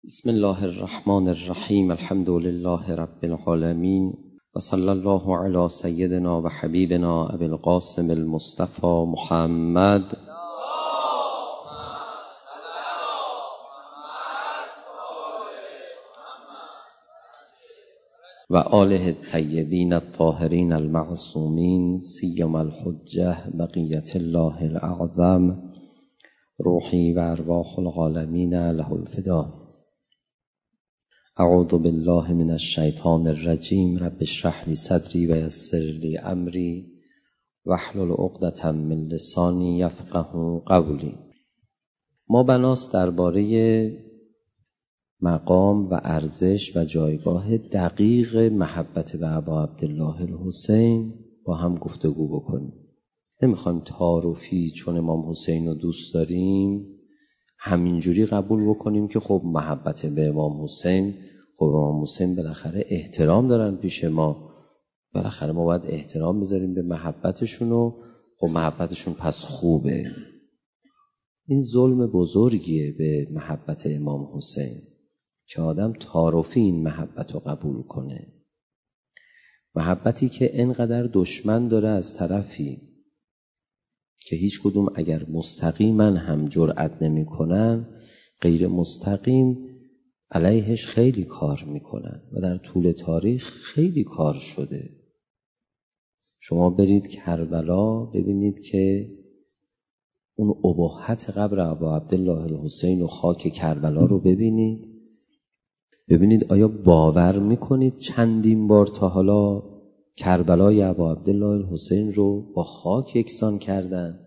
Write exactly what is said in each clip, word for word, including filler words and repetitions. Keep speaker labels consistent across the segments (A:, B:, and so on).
A: بسم الله الرحمن الرحیم. الحمد لله رب العالمین و صلی الله علی سیدنا و حبیبنا ابی القاسم المصطفى محمد و آله الطیبین الطاهرین المعصومین سیما الحجة بقیة الله الاعظم روحی و ارواح العالمین له الفدا. اعوذ بالله من الشیطان الرجیم. رب اشرح لی صدری و یسر لی امری واحلل عقدة من لسانی یفقهوا قولی. ما بناست درباره مقام و ارزش و جایگاه دقیق محبت به ابا عبدالله الحسین با هم گفتگو بکنیم. نمیخوایم تعارفی چون امام حسین رو دوست داریم همینجوری قبول بکنیم که خب محبت به امام حسین، خب امام حسین بالاخره احترام دارن پیش ما، بالاخره ما باید احترام بذاریم به محبتشون و خب محبتشون پس خوبه. این ظلم بزرگیه به محبت امام حسین که آدم تعارفی این محبت رو قبول کنه. محبتی که انقدر دشمن داره از طرفی که هیچ کدوم اگر مستقیما هم جرأت نمی کنن، غیر مستقیم علیهش خیلی کار میکنن و در طول تاریخ خیلی کار شده. شما برید کربلا ببینید که اون ابهت قبر ابا عبدالله الحسین و خاک کربلا رو ببینید. ببینید آیا باور میکنید چندین بار تا حالا کربلای ابا عبدالله الحسین رو با خاک یکسان کردن؟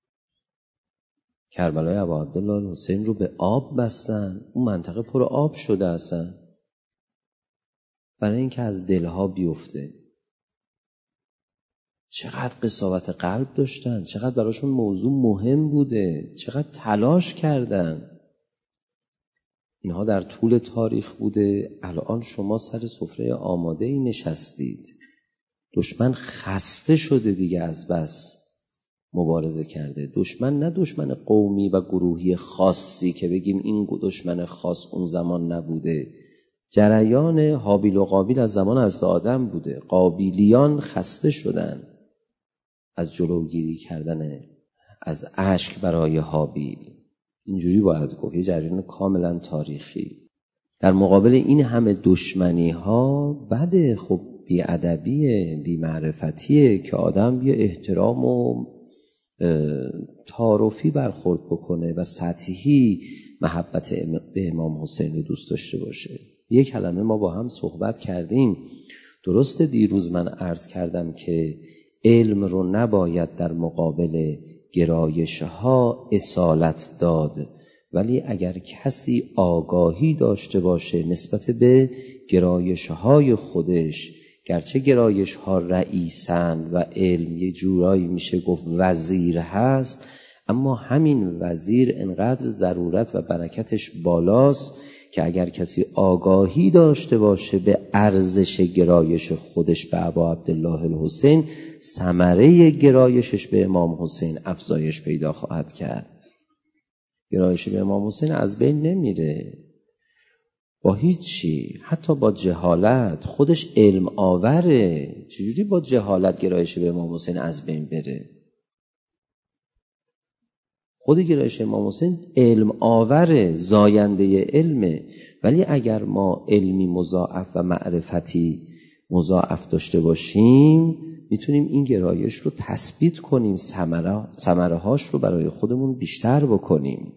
A: کربلای ابا عبدالله الحسین رو به آب بستن، اون منطقه پر آب شده اصلا برای اینکه از دلها بیفته. چقدر قساوت قلب داشتن، چقدر براشون موضوع مهم بوده، چقدر تلاش کردن. اینها در طول تاریخ بوده. الان شما سر سفره آماده ای نشستید، دشمن خسته شده دیگه از بس مبارزه کرده. دشمن نه دشمن قومی و گروهی خاصی که بگیم این دشمن خاص اون زمان نبوده. جریان هابیل و قابیل از زمان حضرت آدم بوده. قابیلیان خسته شدن از جلوگیری کردن از اشک برای هابیل. اینجوری باید گفت، یه جریان کاملا تاریخی. در مقابل این همه دشمنی ها بده، خب بی‌ادبیه، بی‌معرفتیه که آدم بیا احترام و تعارفی برخورد بکنه و سطحی محبت به امام حسین رو دوست داشته باشه. یک کلمه ما با هم صحبت کردیم. درست دیروز من عرض کردم که علم رو نباید در مقابل گرایش ها اصالت داد، ولی اگر کسی آگاهی داشته باشه نسبت به گرایش های خودش، گرچه گرایش ها رئیسن و علم یه جورایی میشه گفت وزیر هست، اما همین وزیر انقدر ضرورت و برکتش بالاست که اگر کسی آگاهی داشته باشه به ارزش گرایش خودش به ابا عبدالله الحسین، ثمره گرایشش به امام حسین افزایش پیدا خواهد کرد. گرایش به امام حسین از بین نمیره با هیچی، حتی با جهالت. خودش علم آوره، چجوری با جهالت گرایش به امام حسین از بین بره؟ خود گرایش امام حسین علم آوره، زاینده علمه. ولی اگر ما علمی مضاعف و معرفتی مضاعف داشته باشیم میتونیم این گرایش رو تثبیت کنیم، ثمره ثمره هاش رو برای خودمون بیشتر بکنیم.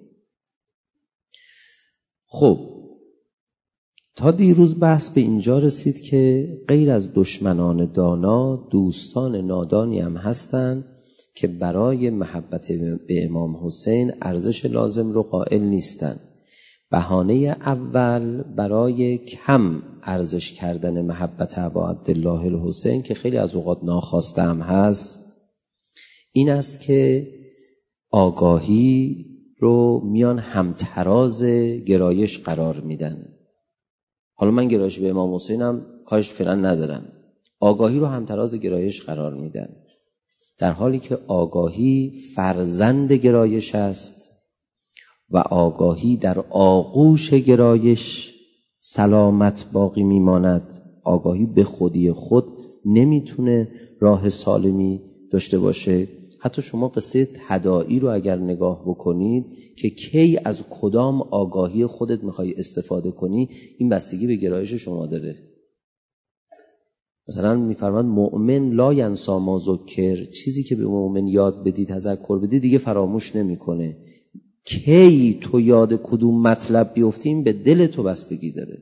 A: خب تا دیروز بحث به اینجا رسید که غیر از دشمنان دانا دوستان نادانی هم هستن که برای محبت به امام حسین ارزش لازم رو قائل نیستن. بهانه اول برای کم ارزش کردن محبت ابا عبدالله الحسین که خیلی از اوقات ناخواسته هم هست این است که آگاهی رو میان همتراز گرایش قرار میدن. حالا من گرایش به امام حسینم کارش فعلا ندارم، آگاهی رو همتراز گرایش قرار میدن، در حالی که آگاهی فرزند گرایش است. و آگاهی در آغوش گرایش سلامت باقی میماند. آگاهی به خودی خود نمیتونه راه سالمی داشته باشه. حتی شما قصه تداعی رو اگر نگاه بکنید که کی از کدام آگاهی خودت میخوای استفاده کنی، این بستگی به گرایش شما داره. مثلا میفرماد مؤمن لا ینسی ما ذکر، چیزی که به مؤمن یاد بدی تذکر بدی دیگه فراموش نمیکنه. کی تو یاد کدوم مطلب بیفتی این به دل تو بستگی داره.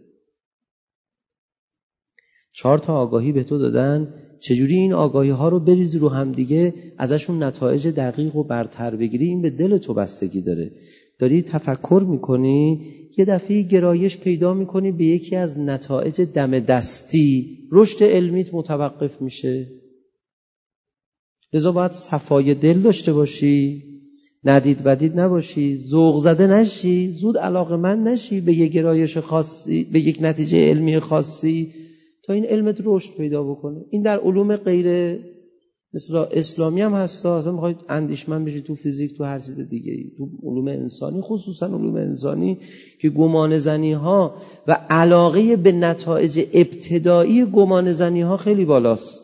A: چهار تا آگاهی به تو دادن، چجوری این آگاهی ها رو بریزی رو هم دیگه ازشون نتایج دقیق و برتر بگیری، این به دل تو بستگی داره. داری تفکر میکنی، یه دفعه گرایش پیدا میکنی به یکی از نتایج دم دستی، رشد علمیت متوقف میشه. لذا باید صفای دل داشته باشی، ندید بدید نباشی، ذوق زده نشی، زود علاقه‌مند نشی به یک گرایش خاصی، به یک نتیجه علمی خاصی تا این علمت رشد پیدا بکنه. این در علوم غیر مثل اسلامی هم هستا. اصلا میخواید اندیشمند بشی تو فیزیک، تو هر چیز دیگه ای، تو علوم انسانی، خصوصا علوم انسانی که گمان زنی ها و علاقه به نتایج ابتدایی گمان زنی ها خیلی بالاست.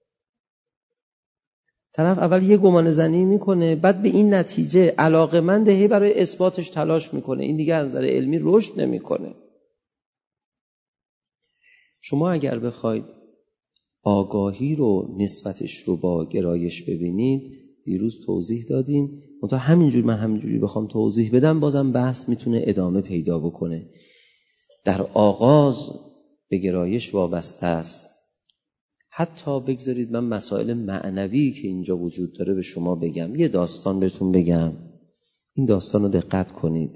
A: طرف اول یه گمان زنی میکنه، بعد به این نتیجه علاقه‌منده، هی برای اثباتش تلاش میکنه. این دیگه از نظر علمی رشد نمیکنه. شما اگر بخواید آگاهی رو نسبتش رو با گرایش ببینید، دیروز توضیح دادیم، منتها همینجوری من همینجوری بخوام توضیح بدم بازم بحث میتونه ادامه پیدا بکنه. در آغاز به گرایش وابسته است. حتی بگذارید من مسائل معنوی که اینجا وجود داره به شما بگم. یه داستان بهتون بگم، این داستان رو دقت کنید.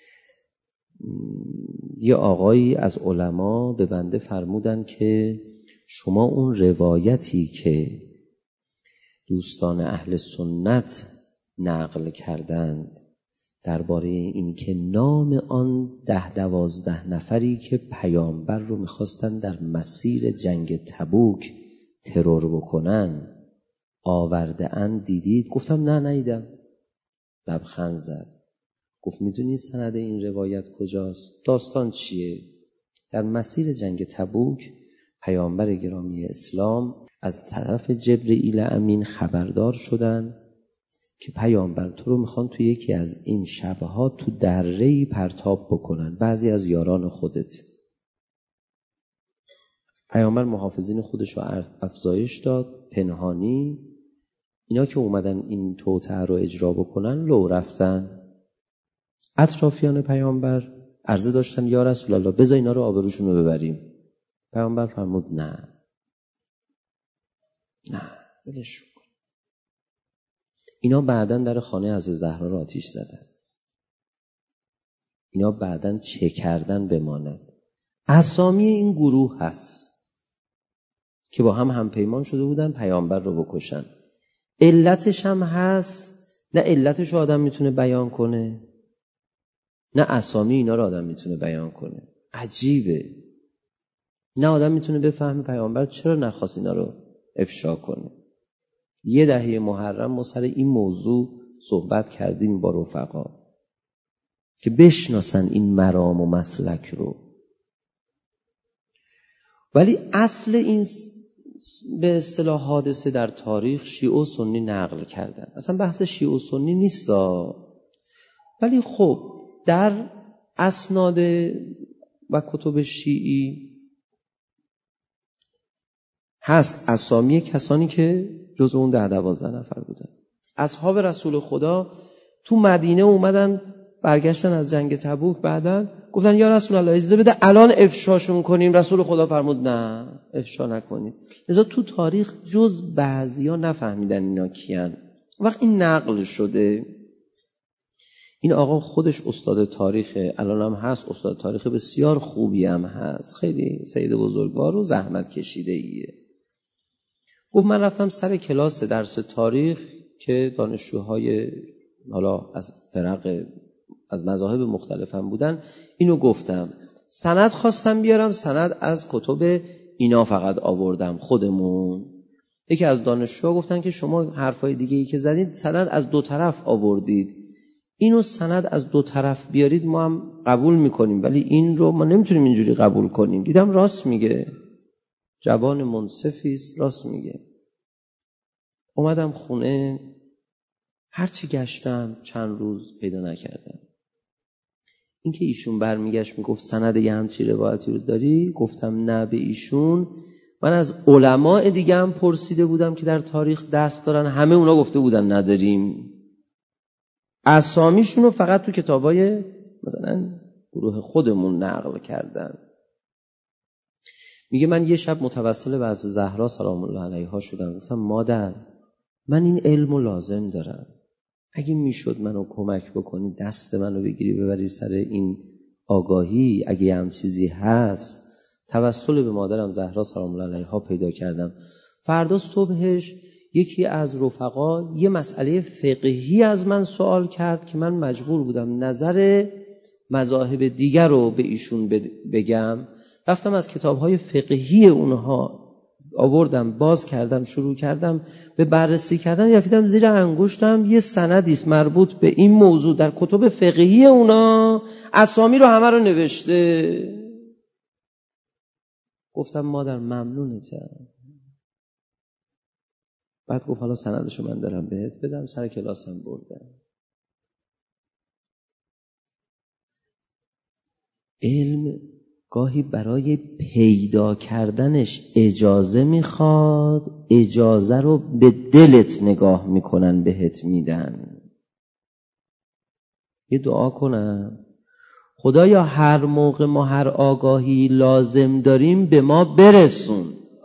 A: یه آقایی از علما به بنده فرمودن که شما اون روایتی که دوستان اهل سنت نقل کردند درباره این که نام آن ده دوازده نفری که پیامبر رو میخواستن در مسیر جنگ تبوک ترور بکنن آورده اند دیدید؟ گفتم نه ندیدم. لبخند زد. گفت میدونی سند این روایت کجاست؟ داستان چیه؟ در مسیر جنگ تبوک پیامبر گرامی اسلام از طرف جبرئیل امین خبردار شدن که پیامبر تو رو میخوان تو یکی از این شبها تو دره‌ای پرتاب بکنن، بعضی از یاران خودت. پیامبر محافظین خودش رو افزایش داد، پنهانی. اینا که اومدن این توطئه رو اجرا بکنن لو رفتن. اطرافیان پیامبر عرضه داشتن یا رسول الله بذار اینا رو آبروشون رو ببریم. پیامبر فرمود نه نه ولش کن. اینا بعدن در خانه از زهرا رو آتیش زدن. اینا بعدن چه کردن بماند. اسامی این گروه هست که با هم همپیمان شده بودن پیامبر رو بکشن. علتش هم هست، نه علتش رو آدم میتونه بیان کنه، نه اسامی اینا رو آدم میتونه بیان کنه. عجیبه. نه آدم میتونه بفهمه پیامبر چرا نخواست اینا رو افشا کنه. یه دهه محرم ما سر این موضوع صحبت کردیم با رفقا که بشناسن این مرام و مسلک رو. ولی اصل این به اصطلاح حادثه در تاریخ شیعه و سنی نقل کردن. اصلا بحث شیعه و سنی نیست، ولی خب در اسناد و کتب شیعی هست اسامی کسانی که جز اون ده دوازده نفر بودن. اصحاب رسول خدا تو مدینه اومدن، برگشتن از جنگ تبوک، بعدن گفتن یا رسول الله اجازه بده الان افشاشون کنیم. رسول خدا فرمود نه افشا نکنید. لذا تو تاریخ جز بعضیا نفهمیدن اینا کیان. وقت این نقل شده، این آقا خودش استاد تاریخه، الان هم هست، استاد تاریخ بسیار خوبی هم هست، خیلی سید بزرگوار و زحمت کشیده ایه. گفت من رفتم سر کلاس درس تاریخ که دانشجوهای حالا از فرق از مذاهب مختلف هم بودن، اینو گفتم. سند خواستم بیارم، سند از کتب اینا فقط آوردم خودمون. یکی از دانشجوها گفتن که شما حرفای دیگه ای که زدید سند از دو طرف آوردید. اینو سند از دو طرف بیارید ما هم قبول میکنیم، ولی این رو ما نمیتونیم اینجوری قبول کنیم. دیدم راست میگه، جوان منصفیست، راست میگه. اومدم خونه، هرچی گشتم چند روز پیدا نکردم. این که ایشون برمیگشت میگفت سند یه همچی روایتی رو داری، گفتم نه به ایشون. من از علماء دیگه هم پرسیده بودم که در تاریخ دست دارن، همه اونا گفته بودن نداریم. اسامیشون رو فقط تو کتابای مثلا گروه خودمون نقل کردن. میگه من یه شب متوسل به حضرت زهرا سلام الله علیها شدم، گفتم مادر من این علمو لازم دارم، اگه میشد منو کمک بکنی، دست منو بگیری ببری سر این آگاهی، اگه هم چیزی هست. توسل به مادرم زهرا سلام الله علیها پیدا کردم. فردا صبحش یکی از رفقا یه مسئله فقهی از من سوال کرد که من مجبور بودم نظر مذاهب دیگر رو به ایشون بگم. رفتم از کتاب‌های فقهی اونها آوردم، باز کردم، شروع کردم به بررسی کردن. یافیدم زیر انگشتم یه سندی است مربوط به این موضوع در کتب فقهی اونا، اسامی رو همه رو نوشته. گفتم مادر ممنونتم. بعد گفت حالا سندشو من دارم بهت بدم. سر کلاسم بردم. علم گاهی برای پیدا کردنش اجازه میخواد، اجازه رو به دلت نگاه میکنن بهت میدن. یه دعا کنم، خدایا هر موقع ما هر آگاهی لازم داریم به ما برسون.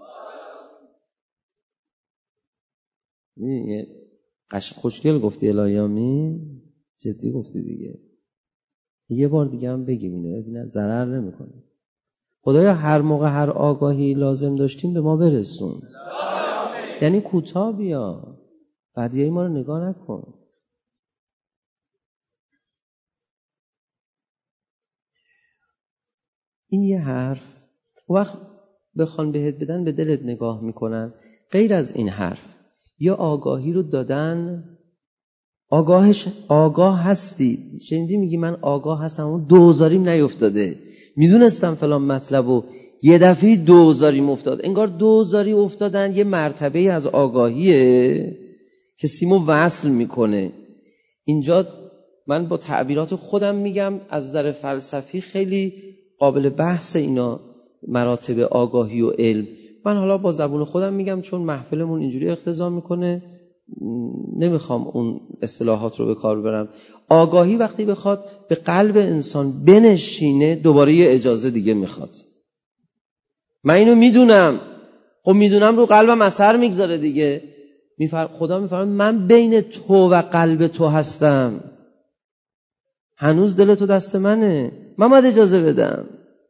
A: قش خوشگل گفتی الهیامی، جدی گفتی دیگه. یه بار دیگه هم بگیم اینو ببینن ضرر نمیکنه. خدایا هر موقع هر آگاهی لازم داشتیم به ما برسون. یعنی کوتاه بیا، بعدیای ما رو نگاه نکن. این یه حرف. وقت بخوان بهت بدن به دلت نگاه میکنن. غیر از این حرف یا آگاهی رو دادن، آگاهش آگاه هستی، شنیدی میگی من آگاه هستم، اون دوزاریم نیفتاده، میدونستم فلان مطلب و یه دفعه دوزاریم افتاد. انگار دوزاری افتادن یه مرتبه از آگاهیه که سیمو وصل میکنه. اینجا من با تعبیرات خودم میگم، از نظر فلسفی خیلی قابل بحث اینا مراتب آگاهی و علم. من حالا با زبون خودم میگم چون محفلمون اینجوری اقتضا میکنه، نمیخوام اون اصطلاحات رو به کار ببرم. آگاهی وقتی بخواد به قلب انسان بنشینه دوباره یه اجازه دیگه میخواد. من اینو میدونم، خب میدونم رو قلبم اثر میگذاره دیگه. میفر... خدا میفرماید من بین تو و قلب تو هستم، هنوز دل تو دست منه، من باید اجازه بدم.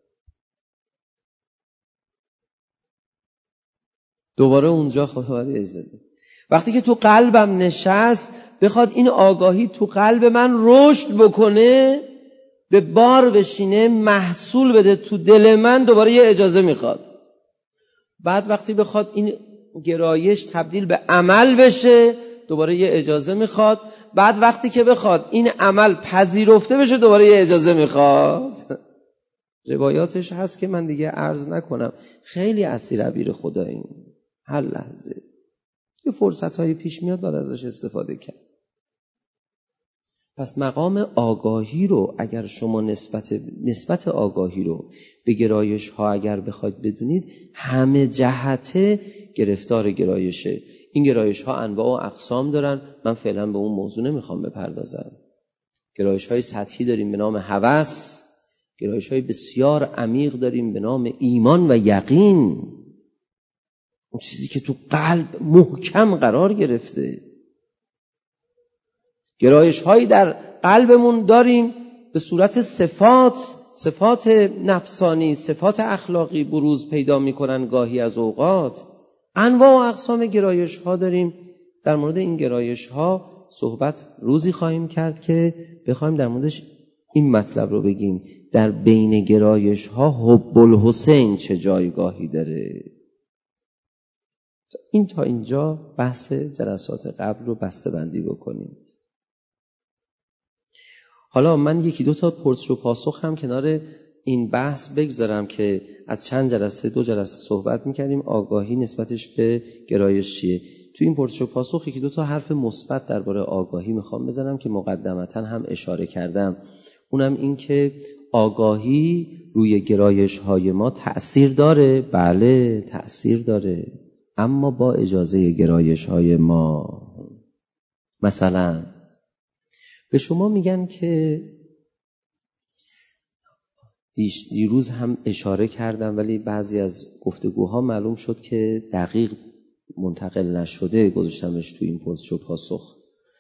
A: دوباره اونجا خواهد اجازه. وقتی که تو قلبم نشست بخواد این آگاهی تو قلب من رشد بکنه، به بار بشینه، محصول بده تو دل من، دوباره یه اجازه میخواد. بعد وقتی بخواد این گرایش تبدیل به عمل بشه دوباره یه اجازه میخواد. بعد وقتی که بخواد این عمل پذیرفته بشه دوباره یه اجازه میخواد. روایاتش هست که من دیگه عرض نکنم. خیلی اسیر عبیر خداییم. هر لحظه یه فرصت‌های پیش میاد بعد ازش استفاده کرد. پس مقام آگاهی رو اگر شما نسبت نسبت آگاهی رو به گرایش ها اگر بخواید بدونید، همه جهته گرفتار گرایشه. این گرایش ها انواع و اقسام دارن، من فعلا به اون موضوع نمیخوام بپردازم. گرایش های سطحی داریم به نام هوس، گرایش های بسیار عمیق داریم به نام ایمان و یقین، اون چیزی که تو قلب محکم قرار گرفته. گرایش هایی در قلبمون داریم به صورت صفات، صفات نفسانی، صفات اخلاقی بروز پیدا میکنن گاهی از اوقات. انواع و اقسام گرایش ها داریم. در مورد این گرایش ها صحبت روزی خواهیم کرد که بخوایم در موردش این مطلب رو بگیم، در بین گرایش ها حب الحسین چه جایگاهی داره. این تا اینجا بحث جلسات قبل رو بسته بندی بکنیم. حالا من یکی دو تا پرسش و پاسخ هم کنار این بحث بگذارم که از چند جلسه دو جلسه صحبت میکردیم آگاهی نسبتش به گرایش چیه. تو این پرسش و پاسخ یکی دو تا حرف مثبت درباره آگاهی میخوام بزنم که مقدمتا هم اشاره کردم. اونم این که آگاهی روی گرایش های ما تأثیر داره. بله تأثیر داره، اما با اجازه گرایش های ما. مثلا به شما میگن که دیروز هم اشاره کردم ولی بعضی از گفتگوها معلوم شد که دقیق منتقل نشده، گذاشتمش تو این پرسش و پاسخ.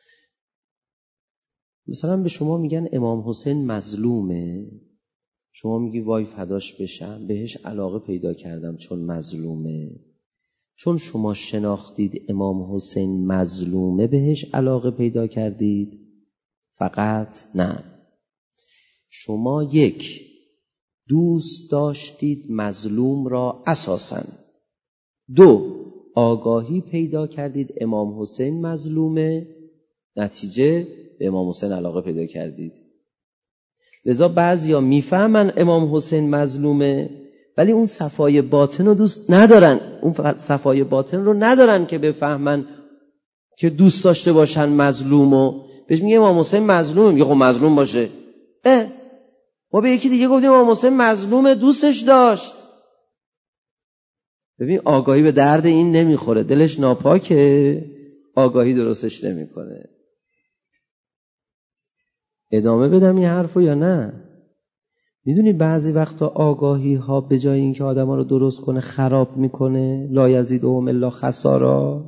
A: مثلا به شما میگن امام حسین مظلومه، شما میگی وای فداش بشم، بهش علاقه پیدا کردم چون مظلومه. چون شما شناختید امام حسین مظلومه بهش علاقه پیدا کردید؟ فقط نه. شما یک، دوست داشتید مظلوم را اساساً. دو، آگاهی پیدا کردید امام حسین مظلومه، نتیجه به امام حسین علاقه پیدا کردید. لذا بعضیا میفهمن امام حسین مظلومه ولی اون صفای باطن رو دوست ندارن، اون فقط صفای باطن رو ندارن که بفهمن که دوست داشته باشن مظلومو. بهش میگه امام حسین مظلومه، میگه خب مظلوم باشه. اه ما به یکی دیگه گفتیم امام حسین مظلومه، دوستش داشت. ببین آگاهی به درد این نمیخوره، دلش ناپاکه، آگاهی درستش نمیکنه. ادامه بدم این حرفو یا نه؟ میدونی بعضی وقتا آگاهی ها به جای اینکه آدم ها رو درست کنه خراب میکنه. لا یزیدهم الا خسارا.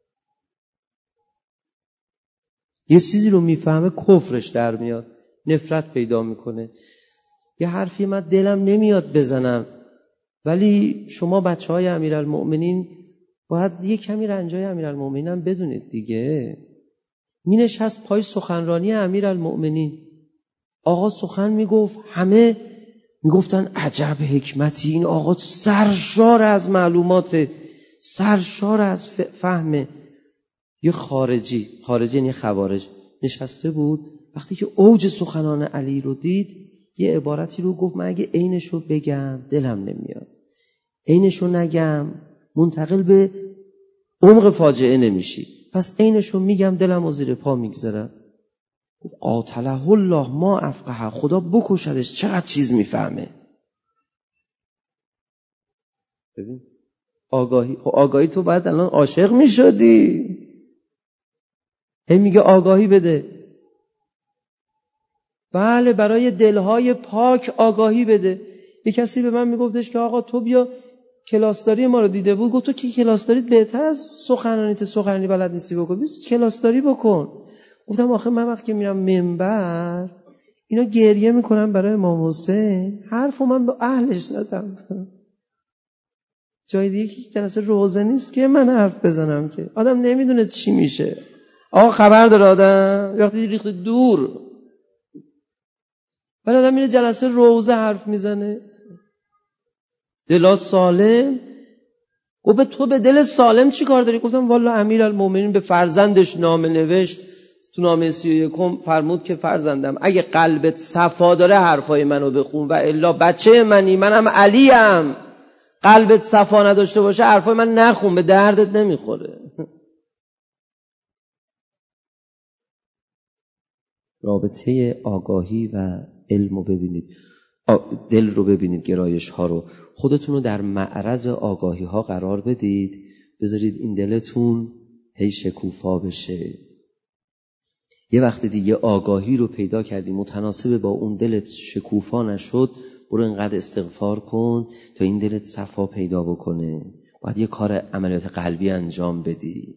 A: یه چیزی رو میفهمه کفرش در میاد، نفرت پیدا میکنه. یه حرفی من دلم نمیاد بزنم ولی شما بچه های امیرالمؤمنین باید یه کمی رنجای امیرالمؤمنین هم بدونید دیگه. می نشست پای سخنرانی امیرالمؤمنین، آقا سخن میگفت، همه میگفتن عجب حکمتی، این آقا سرشار از معلومات، سرشار از فهمه. یه خارجی، خارجی یعنی خوارج، نشسته بود، وقتی که اوج سخنان علی رو دید یه عبارتی رو گفت، من اگه عینش رو بگم دلم نمیاد، عینش رو نگم منتقل به عمق فاجعه نمیشی، پس عینش رو میگم دلم رو زیر پا میگذارم. قاتله الله ما افقه، خدا بکشدش چقدر چیز میفهمه. ببین آگاهی، آگاهی تو باید الان عاشق میشدی، هی میگه آگاهی بده. بله برای دلهای پاک آگاهی بده. یه کسی به من میگفتش که آقا تو بیا کلاسداری ما رو دیده بود، گفت تو که کلاسداریت بهتر از سخنرانیت، سخنرانی بلد نیستی بکن، بیا کلاسداری بکن. گفتم آخه من وقتی که میرم منبر اینا گریه میکنن برای امام حسین، حرفو من به اهلش زدم. جای دیگه که جلسه روزه نیست که من حرف بزنم، که آدم نمیدونه چی میشه. آقا خبر داره آدم وقتی ریخت دور، ولی آدم میره جلسه روزه حرف میزنه. دلا سالم. گفت تو به دل سالم چی کار داری؟ گفتم والا امیرالمومنین به فرزندش نامه نوشت، تو نامه سی و یکم فرمود که فرزندم اگه قلبت صفا داره حرفای منو بخون و الا بچه منی، منم علیم، قلبت صفا نداشته باشه حرفای من نخون، به دردت نمیخوره. رابطه آگاهی و علم رو ببینید، دل رو ببینید، گرایش ها رو، خودتون رو در معرض آگاهی ها قرار بدید، بذارید این دلتون هی شکوفا بشه. یه وقت دیگه آگاهی رو پیدا کردی متناسب با اون دلت شکوفا نشد، برو اینقدر استغفار کن تا این دلت صفا پیدا بکنه. باید یه کار عملیات قلبی انجام بدی.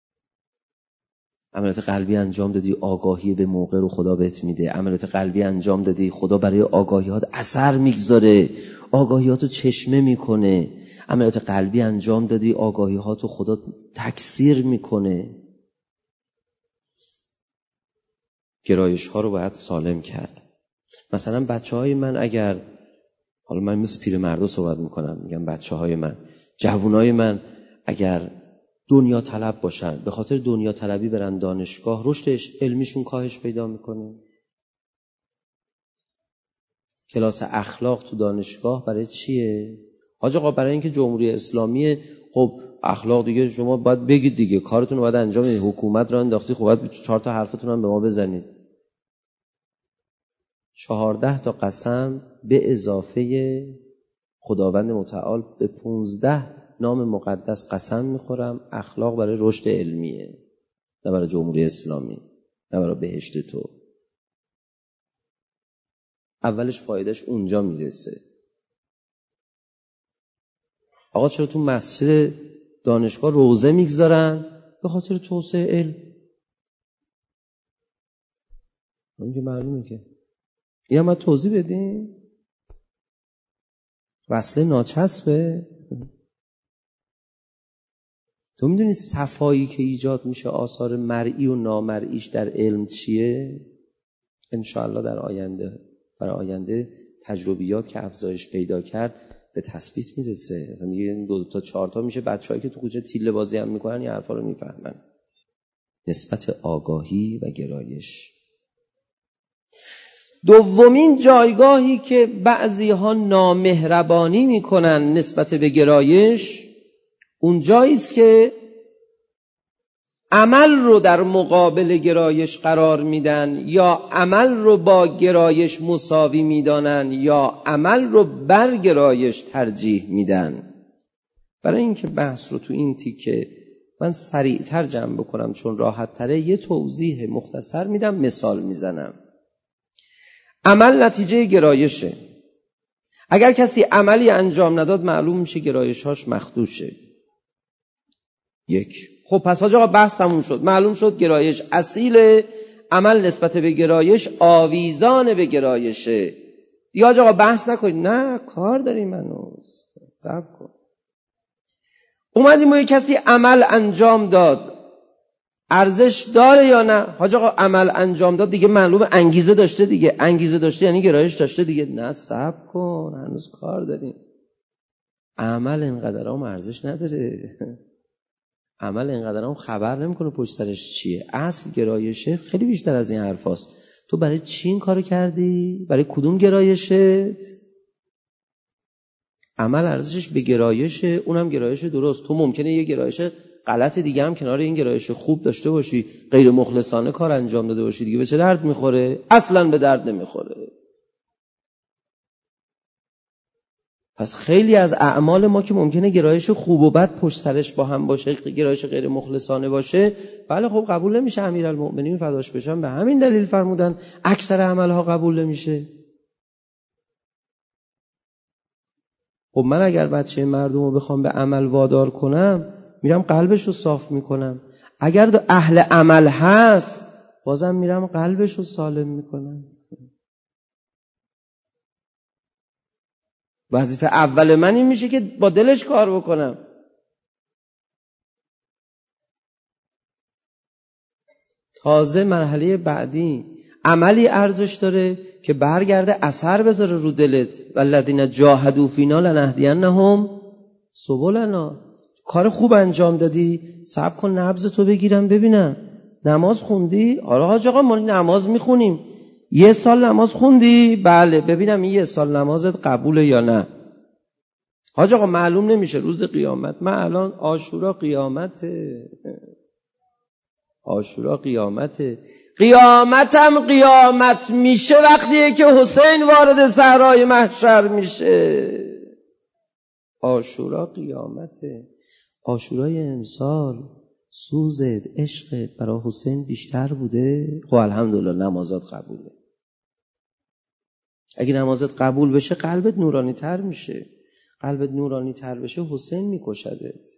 A: عملیات قلبی انجام دادی، آگاهی به موقع رو خدا بهت میده. عملیات قلبی انجام دادی، خدا برای آگاهیات اثر میگذاره، آگاهیاتو چشمه میکنه. عملیات قلبی انجام دادی، آگاهیاتو خدا تکثیر میکنه. گرایش ها رو باید سالم کرد. مثلا بچه های من، اگر حالا من مثل پیرمردا صحبت میکنم، میگم بچه های من، جوانای من اگر دنیا طلب باشن، به خاطر دنیا طلبی برن دانشگاه، رشد علمیشون کاهش پیدا میکنه. کلاس اخلاق تو دانشگاه برای چیه؟ حاج آقا برای اینکه جمهوری اسلامی، خب اخلاق دیگه شما باید بگید دیگه، کارتون رو باید انجام بدید، حکومت رو انداختی، خب باید چهار تا حرفتون هم به ما بزنید. چهارده تا قسم به اضافه خداوند متعال به پونزده نام مقدس قسم میخورم اخلاق برای رشد علمیه، نه برای جمهوری اسلامی، نه برای بهشت تو. اولش فایدهش اونجا میرسه. آقا چرا تو مسجد دانشگاه روزه میگذارن؟ به خاطر توسعه علم. اون که معلومه که این هم باید توضیح بدیم. وصله ناچسبه. تو میدونی صفایی که ایجاد میشه آثار مرئی و نامرئیش در علم چیه؟ انشاءالله در آینده در آینده تجربیات که افزایش پیدا کرد به تثبیت میرسه. مثلا دیگه دو تا چهار تا میشه بچه‌هایی که تو کوچه تیله بازی هم میکنن این حرفا رو میفهمن. نسبت آگاهی و گرایش. دومین جایگاهی که بعضی‌ها نامهربانی میکنن نسبت به گرایش، اون جایی است که عمل رو در مقابل گرایش قرار میدن یا عمل رو با گرایش مساوی میدانن یا عمل رو بر گرایش ترجیح میدن. برای اینکه بحث رو تو این تیکه من سریعتر جمع بکنم چون راحت تره، یه توضیح مختصر میدم، مثال میزنم. عمل نتیجه گرایشه. اگر کسی عملی انجام نداد معلوم میشه گرایش‌هاش مخدوشه. یک. خب پس حاج آقا بحث تموم شد، معلوم شد گرایش اصیل، عمل نسبت به گرایش آویزان به گرایشه. دیگه حاج آقا بحث نکنید. نه کار داریم هنوز، صبر کن. اومدیم و کسی عمل انجام داد، ارزش داره یا نه؟ حاج آقا عمل انجام داد دیگه معلومه انگیزه داشته دیگه، انگیزه داشته یعنی گرایش داشته دیگه. نه صبر کن، هنوز کار داریم. عمل اینقدر هم ارزش نداره. عمل اینقدر هم خبر نمیکنه پشت سرش چیه. اصل گرایشه خیلی بیشتر از این حرفاست. تو برای چی این کارو کردی؟ برای کدوم گرایشت؟ عمل ارزشش به گرایشه، اونم گرایش درست. تو ممکنه یه گرایش غلط دیگه هم کنار این گرایش خوب داشته باشی، غیر مخلصانه کار انجام داده باشی، دیگه به چه درد میخوره؟ اصلا به درد نمیخوره. پس خیلی از اعمال ما که ممکنه گرایش خوب و بد پشت سرش با هم باشه، گرایش غیر مخلصانه باشه، بله خب قبول نمیشه. امیرالمؤمنین فداش بشن به همین دلیل فرمودن اکثر عملها قبول نمیشه. خب من اگر بچه مردم رو بخوام به عمل وادار کنم، میرم قلبش رو صاف میکنم. اگر اهل عمل هست بازم میرم قلبش رو سالم میکنم. وظیفه اول من این میشه که با دلش کار بکنم. تازه مرحله بعدی عملی ارزش داره که برگرده اثر بذاره رو دلت. والذین جاهدوا فینا لنهدینهم سبلنا. کار خوب انجام دادی، صبر کن نبض تو بگیرم ببینم. نماز خوندی؟ آره حاج آقا ما نماز میخونیم. یه سال نماز خوندی؟ بله. ببینم این یه سال نمازت قبوله یا نه. حاج آقا معلوم نمیشه روز قیامت. من الان عاشورا قیامته، عاشورا قیامته. قیامتم قیامت میشه وقتیه که حسین وارد صحرای محشر میشه. عاشورا قیامته. عاشورای امسال سوزت عشقت برای حسین بیشتر بوده؟ خب الحمدلله نمازات قبوله. اگه نمازت قبول بشه قلبت نورانی تر میشه. قلبت نورانی تر بشه حسین میکشدت.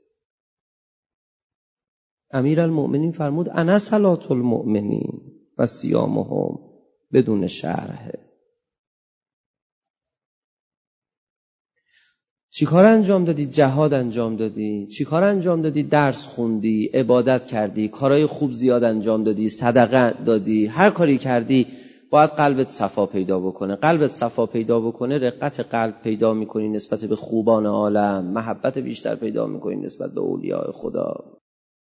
A: امیرالمؤمنین فرمود انا صلاة المؤمنین و صیامهم بدون شرح. چی کار انجام دادی؟ جهاد انجام دادی. چی کار انجام دادی؟ درس خوندی، عبادت کردی، کارهای خوب زیاد انجام دادی، صدقه دادی. هر کاری کردی باید قلبت صفا پیدا بکنه. قلبت صفا پیدا بکنه رقت قلب پیدا میکنی نسبت به خوبان عالم، محبت بیشتر پیدا میکنی نسبت به اولیاء خدا.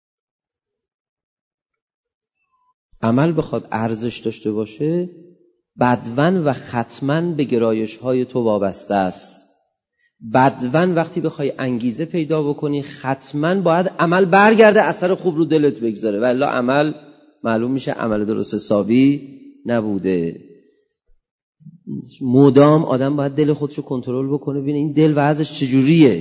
A: عمل بخواد ارزش داشته باشه بدون و ختماً به گرایش های تو وابسته است. بدون وقتی بخوای انگیزه پیدا بکنی ختماً باید عمل برگرده اثر خوب رو دلت بگذاره، ولی عمل معلوم میشه عمل درست حسابی نبوده. مدام آدم باید دل خودشو کنترل بکنه، ببینه این دل وضعش چجوریه.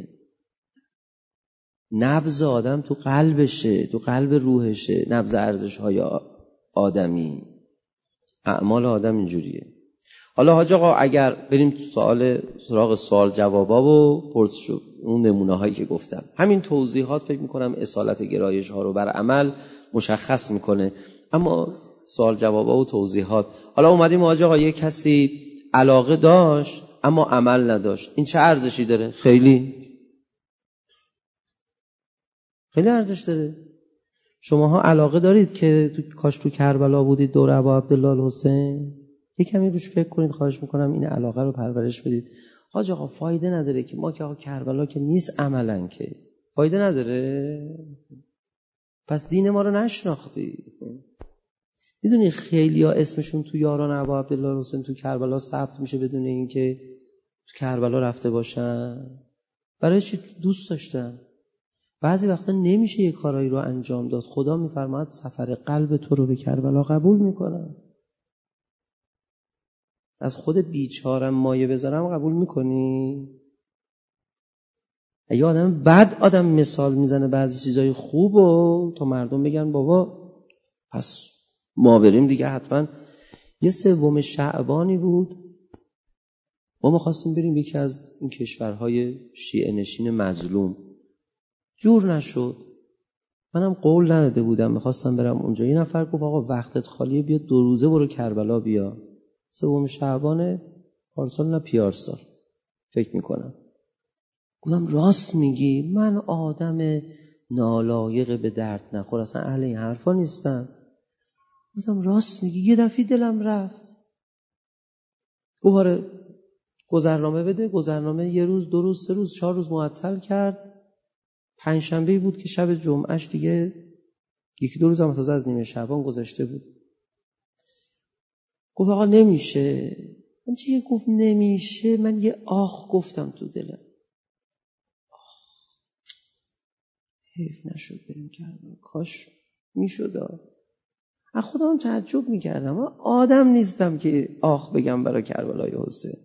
A: نبض آدم تو قلبشه، تو قلب روحشه، نبض ارزش‌های آدمی. اعمال آدم اینجوریه. حالا حاج آقا اگر بریم تو سوال سراغ سوال جوابا و پرسش اون نمونه هایی که گفتم، همین توضیحات فکر میکنم اصالت گرایش ها رو بر عمل مشخص میکنه. اما سوال جوابا و توضیحات، حالا اومدیم حاج آقا یک کسی علاقه داشت اما عمل نداشت، این چه ارزشی داره؟ خیلی خیلی ارزش داره. شماها علاقه دارید که تو کاش تو کربلا بودید دور ابا عبدالله الحسین؟ یک کمی روش فکر کنید، خواهش میکنم این علاقه رو پرورش بدید. حاج آقا فایده نداره که ما که آقا کربلا که نیست عملاً، که فایده نداره. پس دین ما رو نشناختی. میدونی خیلی ها اسمشون تو یاران ابا عبدالله الحسین تو کربلا ثبت میشه بدون اینکه تو کربلا رفته باشن. برای چی؟ دوست داشتن. بعضی وقتا نمیشه یه کارایی رو انجام داد، خدا میفرماید سفر قلب تو رو به کربلا قبول میکنم. از خود بیچارم مایه بذارم قبول میکنی؟ اگه آدم بد آدم مثال میزنه بعضی چیزای خوب و تا مردم بگن بابا پس ما بریم دیگه حتما. یه سوم شعبانی بود ما می‌خواستیم بریم یکی از این کشورهای شیعه نشین مظلوم، جور نشد. منم قول نداده بودم، میخواستم برم اونجا. یه نفر گفت آقا وقتت خالیه بیا دو روزه برو کربلا بیا. سوم شعبان پارسال نه پیارسال فکر میکنم. گفتم راست میگی، من آدم نالایق به درد نخور اصلا اهل این حرفا نیستم. گفتم راست میگی. یه دفعه دلم رفت. گفت گذرنامه بده. گذرنامه یه روز دو روز سه روز چهار روز معطل کرد. پنج شنبه بود که شب جمعهش دیگه یکی دو روز هم تازه از نیمه شعبان گذشته بود. گفت آقا نمیشه. من چیه گفت نمیشه؟ من یه آخ گفتم تو دلم، آخ حیف نشد بریم کردم، کاش میشد. از خودم تعجب میکردم، من آدم نیستم که آخ بگم برای کربلای حسین.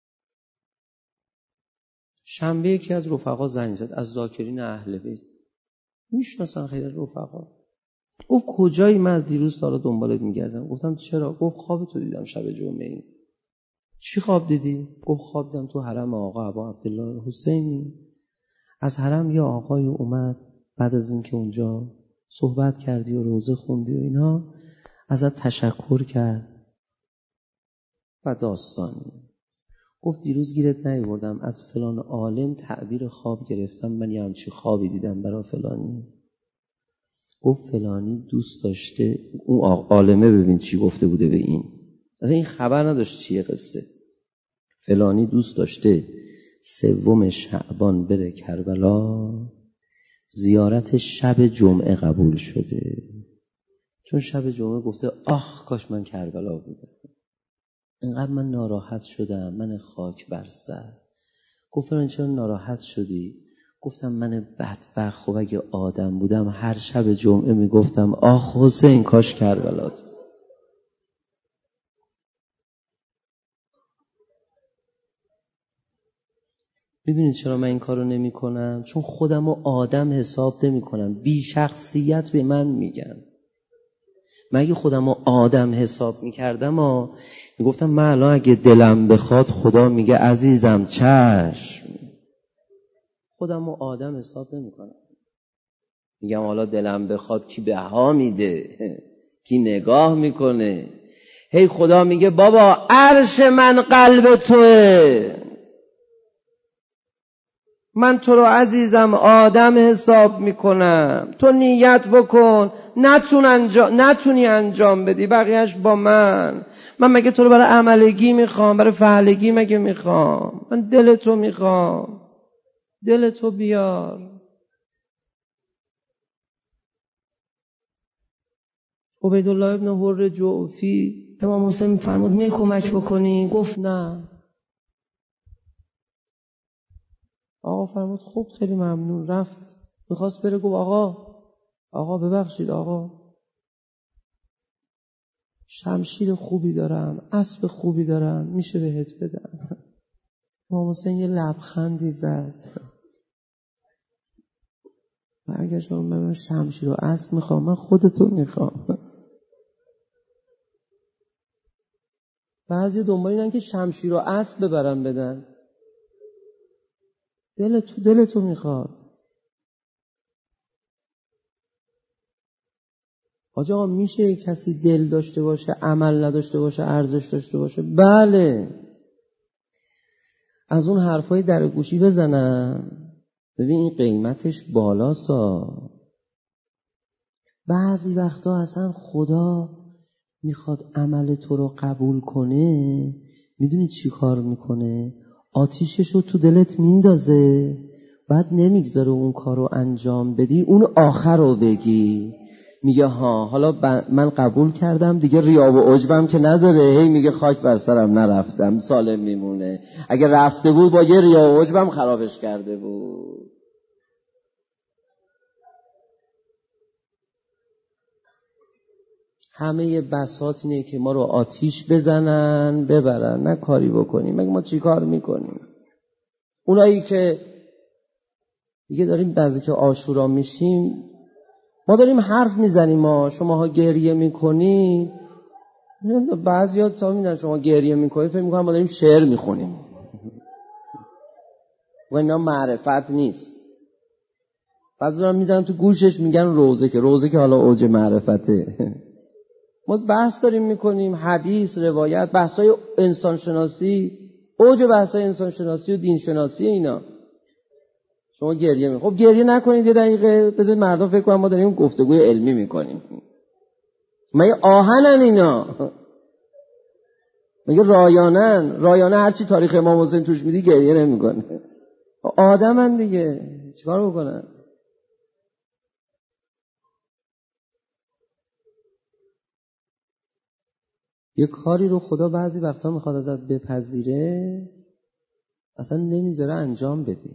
A: شنبه یکی از رفقا زنگ زد از ذاکرین اهل بیت، میشناسن خیلی رفقا. گفت کجایی؟ من از دیروز تا حالا دنبالت میگردم. گفتم چرا؟ گفت خواب تو دیدم شب جمعه ای. چی خواب دیدی؟ گفت خواب دیدم تو حرم آقا ابا عبدالله الحسینی. از حرم یه آقای اومد بعد از اینکه اونجا صحبت کردی و روزه خوندی و اینا، ازت تشکر کرد و داستانی. گفت دیروز گیرت نیاوردم، از فلان عالم تعبیر خواب گرفتم، من یه همچین خوابی دیدم برای فلانی. گفت فلانی دوست داشته، اون عالمه ببین چی گفته بوده به این، اصلا این خبر نداشت چیه قصه. فلانی دوست داشته سوم شعبان بره کربلا، زیارت شب جمعه قبول شده. چون شب جمعه گفته آخ کاش من کربلا بودم، اینقدر من ناراحت شدم، من خاک بر سر. گفتم چرا ناراحت شدی؟ گفتم من بدبخت، خب اگه آدم بودم هر شب جمعه میگفتم آخ حسین کاش کربلا بود. میدونید چرا من این کارو نمی کنم؟ چون خودم رو آدم حساب نمی کنم، بی شخصیت به من میگن. من اگه خودم رو آدم حساب میکردم و میگفتم من الان اگه دلم بخواد خدا میگه عزیزم چشم. خودم رو آدم حساب نمی کنم. میگم حالا دلم بخواد کی بها میده، کی نگاه میکنه. هی خدا میگه بابا عرش من قلب توه، من تو رو عزیزم آدم حساب میکنم، تو نیت بکن، نتون انجام نتونی انجام بدی بقیهش با من. من مگه تو رو برای عملگی میخوام؟ برای فعلگی مگه میخوام؟ من دل تو میخوام، دل تو بیار. عبیدالله ابن حر جعفی
B: امام حسین فرمود می کمک بکنی؟ گفت نه. آقا فرمود خب خیلی ممنون. رفت میخواست بره، گفت آقا آقا ببخشید آقا، شمشیر خوبی دارم، اسب خوبی دارم، میشه بهت بدم؟ امام حسین یه لبخندی زد، برگشت گفت من شمشیر و اسب میخوام، من خودتو میخوام. بعضی دنبال اینن که شمشیر و اسب ببرن بدن. دل تو دلتو میخواد. آجا آقا میشه کسی دل داشته باشه، عمل نداشته باشه، ارزش داشته باشه؟ بله. از اون حرفای در گوشی بزنن، ببین این قیمتش بالاسا. بعضی وقتا اصلا خدا میخواد عمل تو رو قبول کنه، میدونی چی کار میکنه؟ آتیشش رو تو دلت میندازه، بعد نمیگذاره اون کار رو انجام بدی، اون آخر رو بگی. میگه ها حالا من قبول کردم دیگه، ریا و عجبم که نداره، هی میگه خاک بر سرم نرفتم، سالم میمونه. اگه رفته بود با یه ریا و عجبم خرابش کرده بود. همه بساط اینه که ما رو آتیش بزنن ببرن، نه کاری بکنیم. مگه ما چی کار میکنیم؟ اونایی که دیگه داریم نزدیک عاشورا میشیم، ما داریم حرف میزنیم، ما شماها گریه میکنید. بعضیا تا میدونن شما گریه میکنید فکر میکنن ما داریم شعر میخونیم و اینا معرفت نیست. بعضی دارن میزنن تو گوشش میگن روزه، که روزه که حالا اوج معرفته. ما بحث داریم میکنیم، حدیث، روایت، بحثای انسان شناسی، اوج بحثای انسان شناسی و دین شناسی اینا. شما گریه می خب گریه نکنید یه دقیقه، بذارید مردم فکر کنن ما داریم گفتگوی علمی میکنیم. مگه آهنن اینا؟ مگه رایانن؟ رایانه هرچی تاریخ امام حسین توش میدی گریه نمیکنه. آدمن دیگه، چیکار بکنن؟ یه کاری رو خدا بعضی وقتا میخواد ازت بپذیره، اصلا نمیذاره انجام بدی،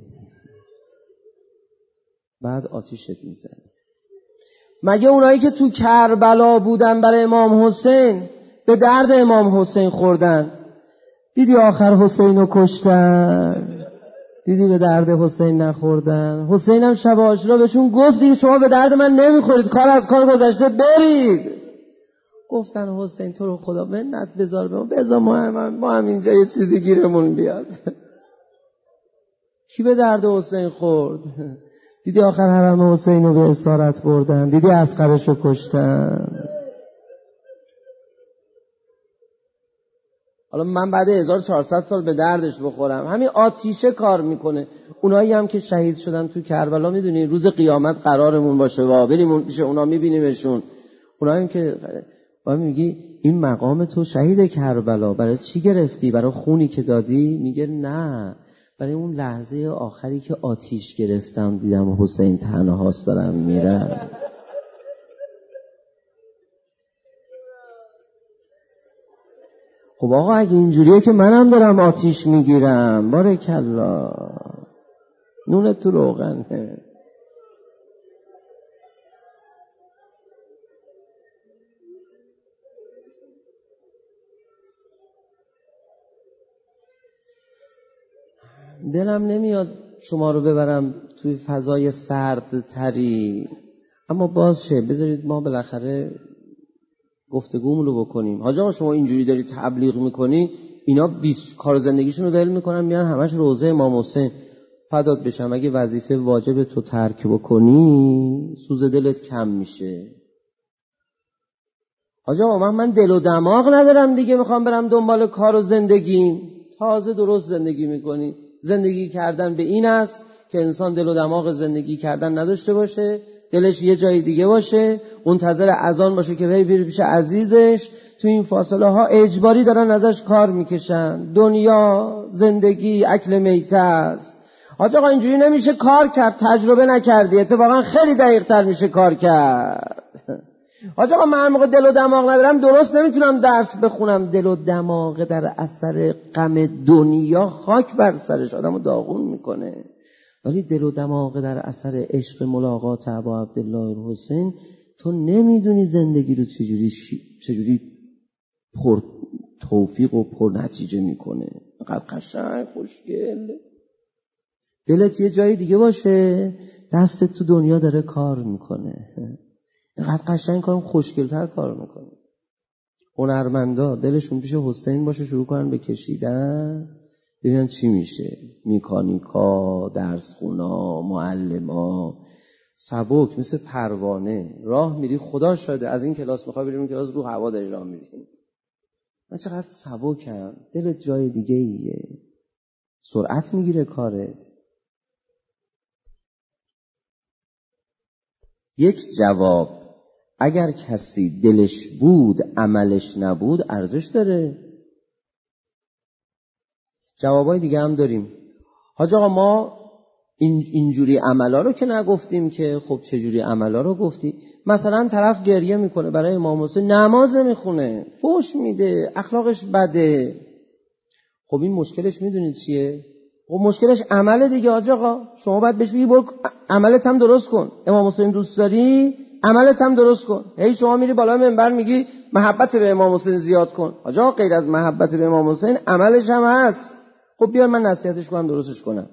B: بعد آتیشت میزنه. مگه اونایی که تو کربلا بودن برای امام حسین به درد امام حسین خوردن؟ دیدی آخر حسین رو کشتن؟ دیدی به درد حسین نخوردن؟ حسین هم شب عاشورا بهشون گفت دیگه شما به درد من نمیخورید، کار از کار گذشته، برید. گفتن حسین تو رو خدا منت بذار به ما، بذار ما هم, ما هم اینجا یه چیزی گیرمون بیاد. کی به درد حسین خورد؟ دیدی آخر حرم حسین رو به اسارت بردن؟ دیدی عسکرش رو کشتن؟ حالا من بعد هزار و چهارصد سال به دردش بخورم؟ همین آتیشه کار میکنه. اونایی هم که شهید شدن تو کربلا، میدونی روز قیامت قرارمون باشه و بریم پیش اونا میبینیمشون. اونایی هم که با میگی این مقام تو شهید کربلا برای چی گرفتی؟ برای خونی که دادی؟ میگه نه، برای اون لحظه آخری که آتیش گرفتم دیدم حسین تنهاست دارم میرم. خب آقا اگه اینجوریه که منم دارم آتیش میگیرم، بارکالله، نونت تو روغنه. دلم نمیاد شما رو ببرم توی فضای سرد تری، اما باز شه بذارید ما بالاخره گفتگومون رو بکنیم. حاج آقا شما اینجوری داری تبلیغ میکنی، اینا بیست کار زندگیشون رو ول میکنن میرن همش روضه امام حسین. فدات بشم، اگه وظیفه واجب تو ترک بکنی سوز دلت کم میشه. حاج آقا من, من دل و دماغ ندارم دیگه، میخوام برم دنبال کار و زندگیم. تازه درست زندگی میکنی. زندگی کردن به این است که انسان دل و دماغ زندگی کردن نداشته باشه، دلش یه جای دیگه باشه، منتظر اذان باشه که بره پیش عزیزش. تو این فاصله ها اجباری دارن ازش کار میکشن. دنیا، زندگی، اکل میته است. حاج آقا اینجوری نمیشه کار کرد، تجربه نکردی. اتفاقا خیلی دقیق تر میشه کار کرد. حاج آقا من موقع دل و دماغ ندارم درست نمیتونم درس بخونم. دل و دماغ در اثر غم دنیا خاک بر سرش آدمو داغون میکنه، ولی دل و دماغ در اثر عشق ملاقات ابا عبدالله الحسین تو نمیدونی زندگی رو چجوری شی... چجوری پر توفیق و پر نتیجه میکنه. اینقدر قشنگ خوشگل دلت یه جای دیگه باشه، دستت تو دنیا داره کار میکنه. اینقدر قشنگ کارم خوشگل‌تر کار میکنه. هنرمندا دلشون پیش حسین باشه شروع کنن به کشیدن، ببینن چی میشه. میکانیکا، درسخونا، معلما سبک مثل پروانه راه میری. خدا شاده از این کلاس میخوای بریم اون کلاس رو هوا داری راه میری. من چقدر سبکم، دلت جای دیگه ایه، سرعت میگیره کارت. یک جواب اگر کسی دلش بود عملش نبود ارزش داره. جوابای دیگه هم داریم. حاج آقا ما این اینجوری عملا رو که نگفتیم که. خب چجوری عملا رو گفتی؟ مثلا طرف گریه میکنه برای امام حسین، نماز میخونه، فحش میده، اخلاقش بده. خب این مشکلش میدونید چیه؟ خب مشکلش عمل دیگه. حاج آقا شما باید بهش بگی برو عملت هم درست کن. امام حسین دوست داری؟ عملت هم درست کن. هی شما میری بالا منبر میگی محبت به امام حسین زیاد کن. حاج آقا غیر از محبت به امام حسین عملش هم هست. خب بیار من نصیحتش کنم درستش کنم.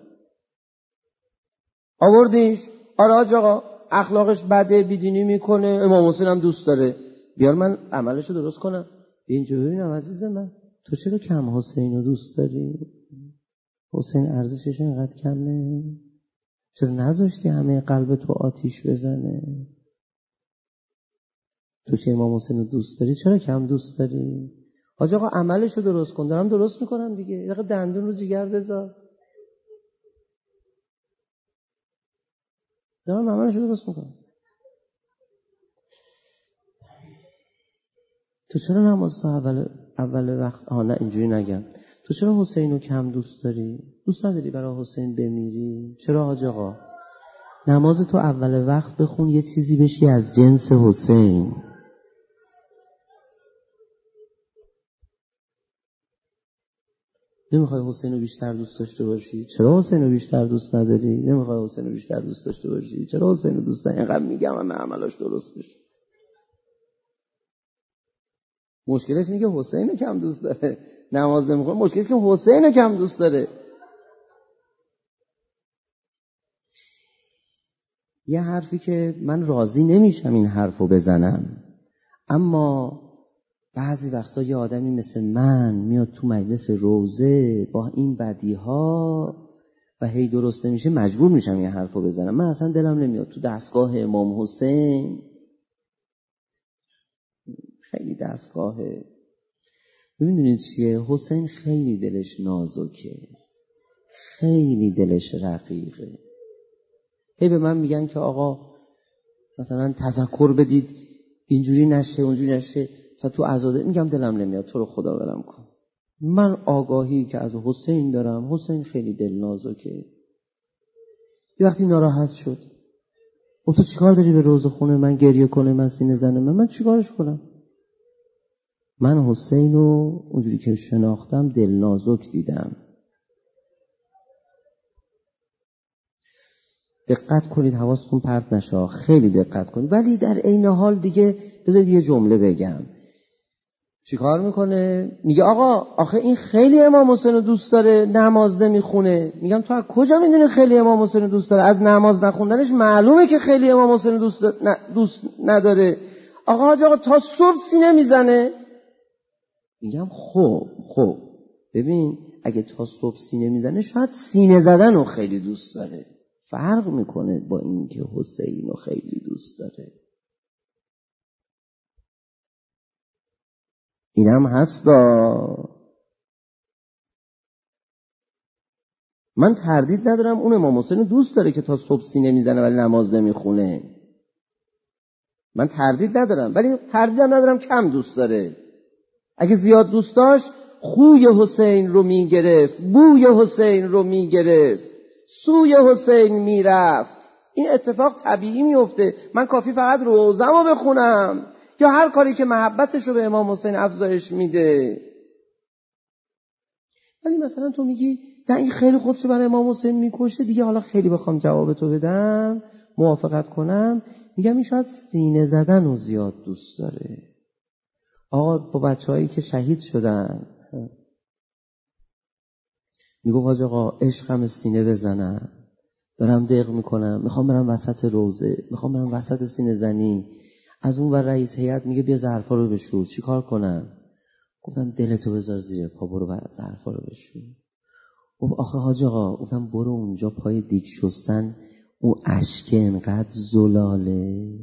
B: آوردیش؟ آره حاج آقا اخلاقش بده، بیدینی میکنه، امام حسین هم دوست داره. بیار من عملشو درست کنم. اینجا ببینم عزیز من تو چرا کم حسین رو دوست داری؟ حسین ارزشش اینقدر کمه؟ چرا نذاشتی همه قلب تو آتیش بزنه؟ تو که امام حسین رو دوست داری چرا کم دوست داری؟ حاج آقا عملش رو درست کن. دارم درست میکنم دیگه. یه دقیقه دندون رو جیگر بذار. دارم عملش رو درست میکنم. تو چرا نماز اول اول وقت آها نه اینجوری نگم. تو چرا حسین رو کم دوست داری؟ دوست نداری برای حسین بمیری؟ چرا حاج آقا؟ نماز تو اول وقت بخون یه چیزی بشی از جنس حسین. نمیخوای حسین رو بیشتر دوست داشته باشی؟ چرا حسین رو بیشتر دوست نداری؟ نمیخوای حسین رو بیشتر دوست داشته باشی؟ چرا حسین رو دوست داری؟ اینقدر میگم همه عملاش درست بشه. مشکلش اینه که حسین رو کم دوست داره، نماز نمیخونه. مشکلش که حسین رو کم دوست داره. یه حرفی که من راضی نمیشم این حرفو بزنم، اما بعضی وقتا یه آدمی مثل من میاد تو مجلس روزه با این بدیها و هی درست نمیشه، مجبور میشم یه حرفو بزنم. من اصلا دلم نمیاد تو دستگاه امام حسین. خیلی دستگاهه. ببینید چیه؟ حسین خیلی دلش نازکه، خیلی دلش رقیقه. هی به من میگن که آقا مثلا تذکر بدید اینجوری نشه اونجوری نشه. مثلا تو عزاده میگم دلم نمیاد، تو رو خدا برم کن. من آگاهی که از حسین دارم، حسین خیلی دل نازکه. یه وقتی ناراحت شد، او تو چیکار داری به روزه خونه من گریه کنه، من سینه زنه من من چیکارش کنم؟ من حسین رو اونجوری که شناختم دل نازک دیدم. دقت کنید حواستون پرت نشه، خیلی دقت کنید. ولی در عین حال دیگه بذارید یه جمله بگم. چیکار میکنه؟ میگه آقا آخه این خیلی امام حسین رو دوست داره، نماز نمیخونه. میگم تو از کجا میدونی خیلی امام حسین رو دوست داره؟ از نماز نخوندنش معلومه که خیلی امام حسین رو دوست, ن... دوست نداره. آقا حاج آقا تا صبح سینه میزنه. میگم خب خب ببین اگه تا صبح سینه میزنه شاید سینه زدن رو خیلی دوست داره. فرق میکنه با این که حسین رو خیلی دوست داره. اینم هستا. من تردید ندارم اون امام حسین رو دوست داره که تا صبح سینه میزنه ولی نماز نمیخونه. من تردید ندارم، ولی تردیدم ندارم کم دوست داره. اگه زیاد دوست داشت خوی حسین رو میگرفت، بوی حسین رو میگرفت، سوی حسین میرفت. این اتفاق طبیعی میفته. من کافی فقط روزمو بخونم، یا هر کاری که محبتش رو به امام حسین افزایش میده. ولی مثلا تو میگی نه این خیلی خودشو برای امام حسین میکشه دیگه، حالا خیلی بخوام جواب تو بدم موافقت کنم، میگم این شاید سینه زدن رو زیاد دوست داره. آقا با بچه‌هایی که شهید شدن میگو حاج آقا عشقم سینه بزنم، دارم دق میکنم، میخوام برم وسط روزه، میخوام برم وسط سینه زنی. از اون ور رئیس هیئت میگه بیا ظرفا رو بشور، چی کار کنم؟ گفتم دلتو بذار زیر پا، برو بر ظرفا رو بشور. گفت آخه حاج آقا، گفتم برو اونجا پای دیگ شستن اون اشک انقدر زلاله.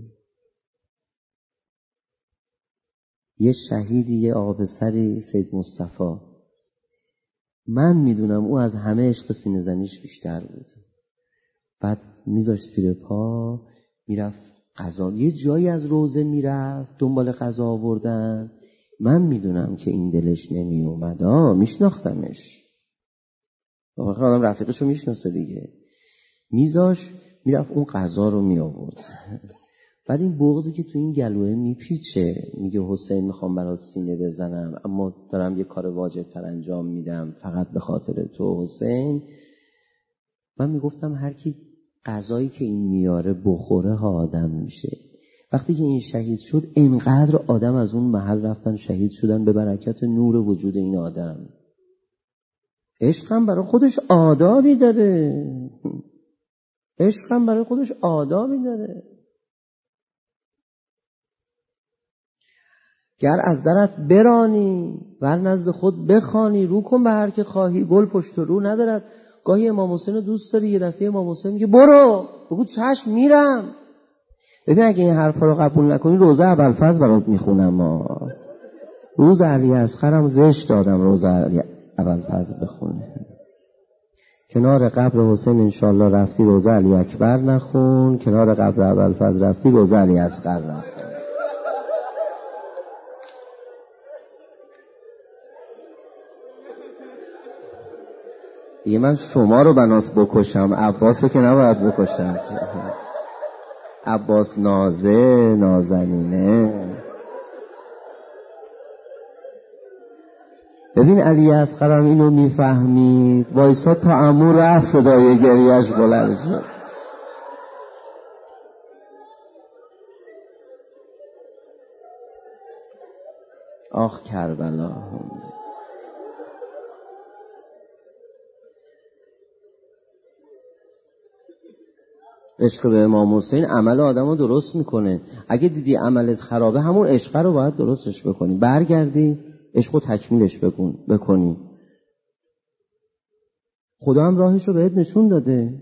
B: یه شهیدی، یه آقا پسری سید مصطفی، من میدونم او از همه عشق سینه زنیش بیشتر بود. بعد میذاشت زیر پا میرفت قضا، یه جایی از روزه میرفت دنبال قضا آوردن، من میدونم که این دلش نمی اومد، آه میشناختمش، واقعا آدم رفیقشو میشناسه دیگه. میذاش میرفت اون قضا رو می آورد. بعد این بغضی که تو این گلوه میپیچه، میگه حسین میخوام برات سینه بزنم اما دارم یه کار واجب تر انجام میدم فقط به خاطر تو حسین. من میگفتم هر کی غذایی که این میاره بخوره ها آدم میشه. وقتی که این شهید شد اینقدر آدم از اون محل رفتن شهید شدن به برکت نور وجود این آدم. عشقم برای خودش آدابی داره، عشقم برای خودش آدابی داره. گر از درت برانی ور نزد خود بخوانی، رو کن به هر که خواهی گل پشت و رو ندارد. گاهی امام حسین رو دوست داری، یه دفعه امام حسین میگه برو، بگو چشم میرم. ببین اگه این حرفا رو قبول نکنی روزه ابوالفضل برات میخونم. ما روز علی اصغرم زشت دادم روزه علی ابوالفضل بخونه. کنار قبر حسین انشالله رفتی روزه علی اکبر نخون، کنار قبر ابوالفضل رفتی روزه علی اصغر نخون. دیگه من شما رو بناس بکشم، عباس رو که نباید بکشم. عباس نازه نازنینه. ببین علی اصغرم اینو میفهمید، وایسا تا عمو رفت صدای گریهش بلند شد. آخ کربلا. عشق به امام حسین عمل آدم رو درست میکنه. اگه دیدی عملت خرابه همون عشق رو باید درستش بکنی، برگردی عشق رو تکمیلش بکن بکنی. خدا هم راهش رو بهت نشون داده.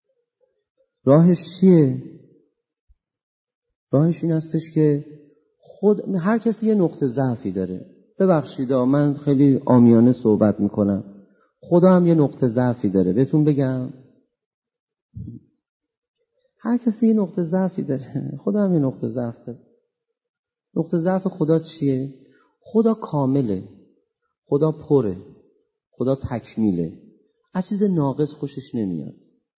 B: راهش چیه؟ راهش این هستش که خود هر کسی یه نقطه ضعفی داره. ببخشید من خیلی عامیانه صحبت میکنم، خدا هم یه نقطه ضعفی داره. بهتون بگم هر کسی یه نقطه ضعفی داره، خدا هم یه نقطه ضعف داره. نقطه ضعف خدا چیه؟ خدا کامله، خدا پره، خدا تکمیله، از چیز ناقص خوشش نمیاد.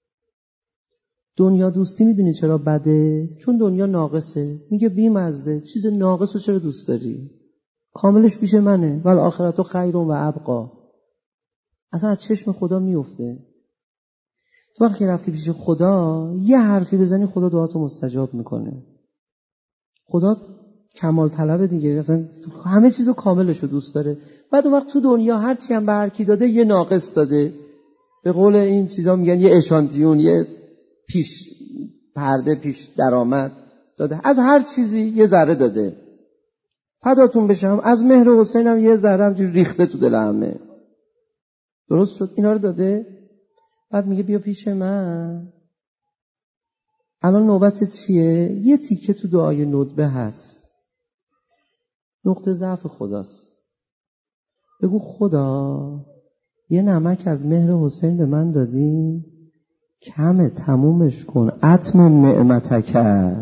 B: دنیا دوستی میدونی چرا بده؟ چون دنیا ناقصه، میگه بی مزه، چیز ناقص رو چرا دوست داری؟ کاملش پیش منه، ولی آخرتو خیر و ابقا. اصلا از چشم خدا میفته. تو وقتی رفتی پیش خدا یه حرفی بزنی خدا دعاتو مستجاب میکنه. خدا کمال طلبه دیگه، اصلا همه چیزو کاملشو دوست داره. بعد اون وقت تو دنیا هر چی هم به هر کی داده یه ناقص داده. به قول این چیزا میگن یه اشانتیون، یه پیش پرده، پیش درآمد داده. از هر چیزی یه ذره داده. فداتون بشم از مهر حسین هم یه ذره همجوری ریخته تو دل همه. درست شد؟ اینا رو داده. بعد میگه بیا پیش من. الان نوبت چیه؟ یه تیکه تو دعای ندبه هست، نقطه ضعف خداست. بگو خدا یه نمک از مهر حسین به من دادی، کمه تمومش کن. اتمم نعمتک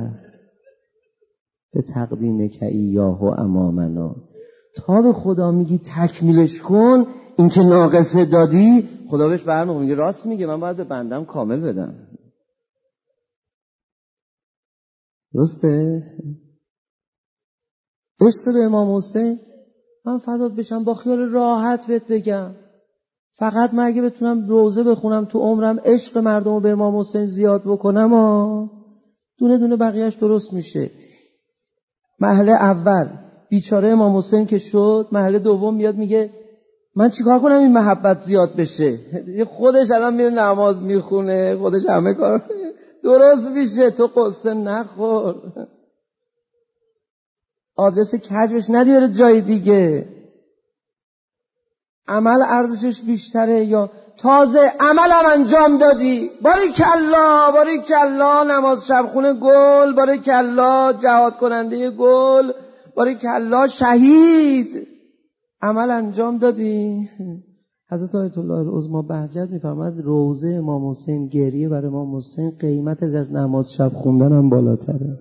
B: به تقدیمک ایاه و امامنا. تا به خدا میگی تکمیلش کن، این که ناقصه دادی خدا بهش برمیخوره، میگه راست میگه، من باید به بندم کامل بدم. درسته؟ عشق به امام حسین، من فدات بشم با خیال راحت بهت بگم، فقط من اگه بتونم روزه بخونم تو عمرم عشق مردم رو به امام حسین زیاد بکنم آه دونه دونه بقیهش درست میشه. مرحله اول بیچاره امام حسین که شد، مرحله دوم میاد میگه من چیکار کنم این محبت زیاد بشه؟ خودش الان میره نماز میخونه، خودش همه کار درست میشه، تو قصه نخور، آدرس کجبش ندی بره جای دیگه. عمل ارزشش بیشتره یا تازه عملم انجام دادی، باریکلا باریکلا، نماز شب خونه گل، باریکلا جهاد کننده گل، باریکلا شهید، عمل انجام دادی. حضرت آیت الله العظمی بهجت میفرماد روضه امام حسین، گریه بر امام حسین قیمتش از نماز شب خوندن هم بالاتره.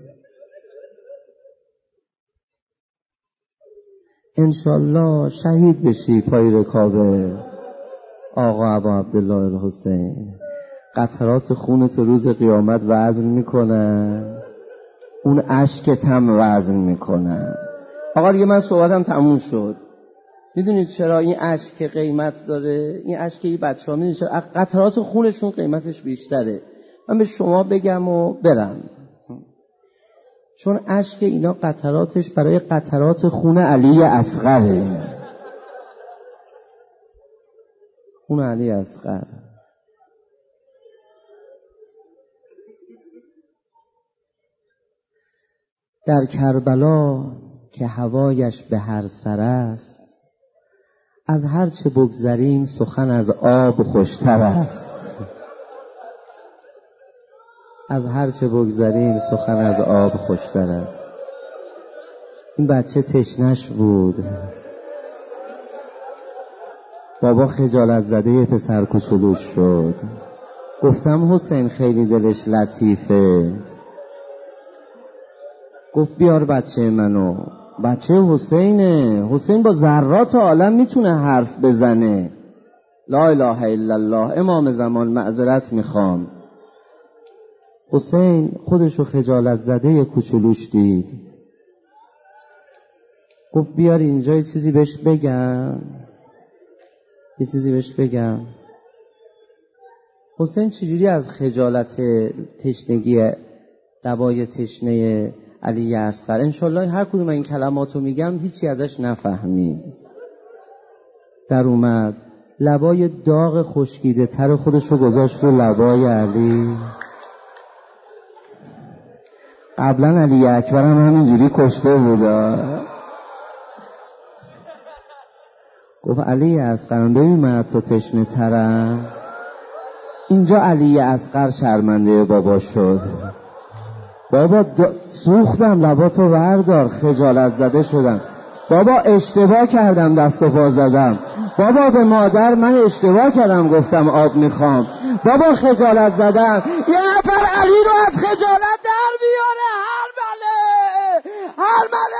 B: انشالله شهید بشی پای رکاب آقا ابا عبدالله الحسین، قطرات خونت روز قیامت وزن میکنن، اون اشکت هم وزن میکنن. آقا دیگه من صحبتم تموم شد. میدونید چرا این اشک قیمت داره؟ این اشک این بچه ها میدونید چرا؟ قطرات خونشون قیمتش بیشتره. من به شما بگم و برم، چون اشک اینا قطراتش برای قطرات خون علی اصغره. خون علی اصغر. در کربلا که هوایش به هر سر است، از هر چه بگذریم سخن از آب خوشتر است. از هر چه بگذریم سخن از آب خوشتر است. این بچه تشنش بود، بابا خجالت زده پسر کوچولوش شد. گفتم حسین خیلی دلش لطیفه، گفت بیار بچه منو. بچه حسینه، حسین با ذرات عالم میتونه حرف بزنه. لا اله الا الله، امام زمان معذرت میخوام. حسین خودشو خجالت زده کوچولوش دید، گفت بیار اینجا یه چیزی بهش بگم، یه چیزی بهش بگم. حسین چجوری از خجالت تشنگی دوای تشنه علی اصغر، انشالله هر کدوم این کلماتو میگم هیچی ازش نفهمید، در اومد لبای داغ خشکیده تر خودشو گذاشت رو لبای علی. قبلا علی اکبر هم همینجوری کشته بودا. گفت علی اصغر ببین من تو تشنه ترم. اینجا علی اصغر شرمنده بابا شد. بابا سوختم، لباتو وردار، خجالت زده شدم. بابا اشتباه کردم، دست و پا زدم. بابا به مادر من اشتباه کردم، گفتم آب میخوام. بابا خجالت زدم. یه نفر علی رو از خجالت در بیاره. هر مله هر مله